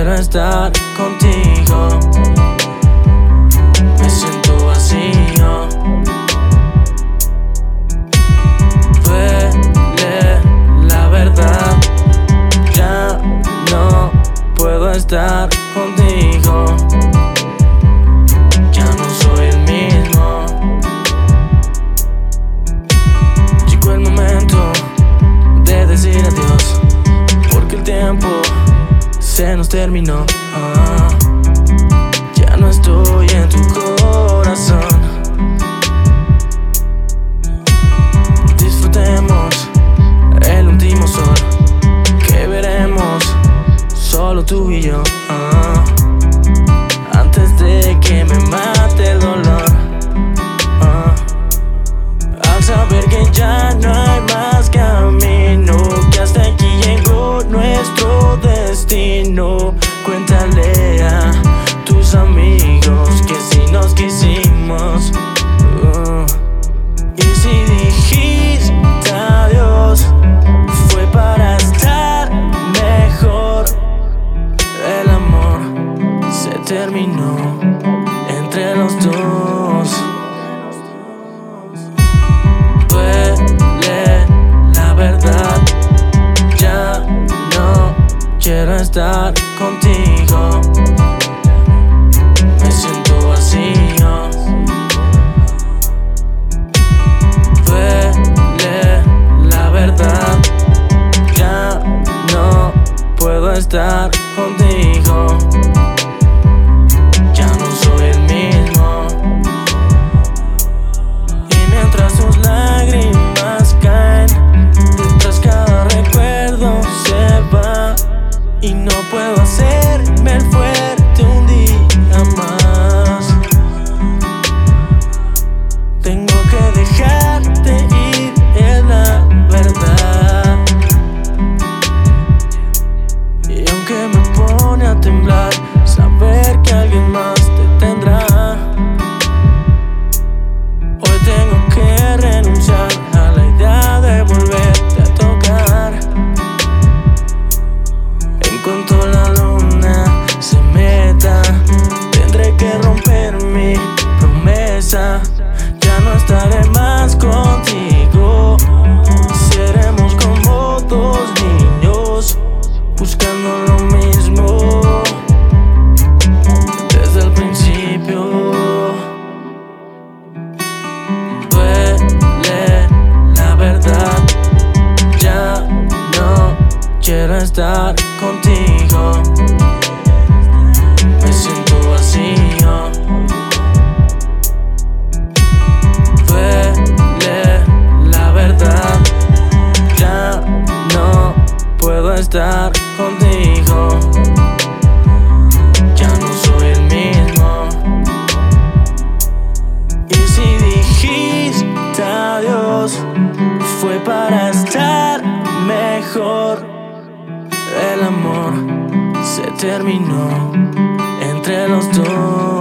quiero estar contigo. Me siento vacío. Duele la verdad. Ya no puedo estar contigo. Ya no soy el mismo. Llegó el momento de decir adiós, porque el tiempo se nos terminó. Ya no estoy en tu corazón. Disfrutemos el último sol que veremos solo tú y yo, antes de que me mate el dolor. Al saber que ya no hay más camino, que hasta aquí llegó nuestro destino. Cuéntale a tus amigos que si nos quisimos. Y si dijiste adiós, fue para estar mejor. El amor se terminó entre los dos. Duele la verdad. Ya no quiero estar contigo. Me siento vacío. Duele la verdad. Ya no puedo estar contigo. Ya no soy el mismo. Y mientras tus lágrimas caen, detrás cada recuerdo se va. Y no puedo hacerme el fuerte un día más. Tengo que dejarte ir, es la verdad. Y aunque me pone a temblar saber que alguien más te tendrá, hoy tengo que renunciar a la idea de volverte a tocar. En cuanto la luna se meta, tendré que romper mi promesa. Ya no estaré más contigo. Seremos como dos niños buscando lo mismo desde el principio. Duele la verdad. Ya no quiero estar contigo. Me siento vacío. Duele la verdad. Ya no puedo estar contigo. Ya no soy el mismo. Y si dijiste adiós, fue para estar mejor. El amor se terminó entre los dos.